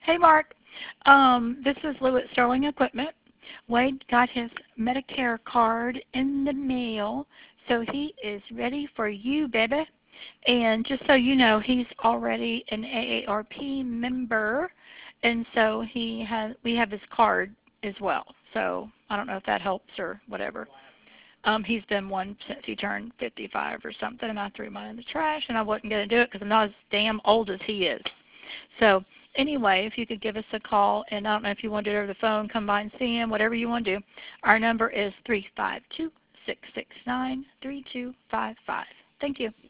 Hey, Mark. This is Lou at Sterling Equipment. Wade got his Medicare card in the mail, so he is ready for you, baby. And just so you know, he's already an AARP member, and so we have his card as well. So I don't know if that helps or whatever. He's been one since he turned 55 or something, and I threw mine in the trash, and I wasn't going to do it because I'm not as damn old as he is. So anyway, if you could give us a call, and I don't know if you want to do it over the phone, come by and see him, whatever you want to do. Our number is 352-669-3255. Thank you.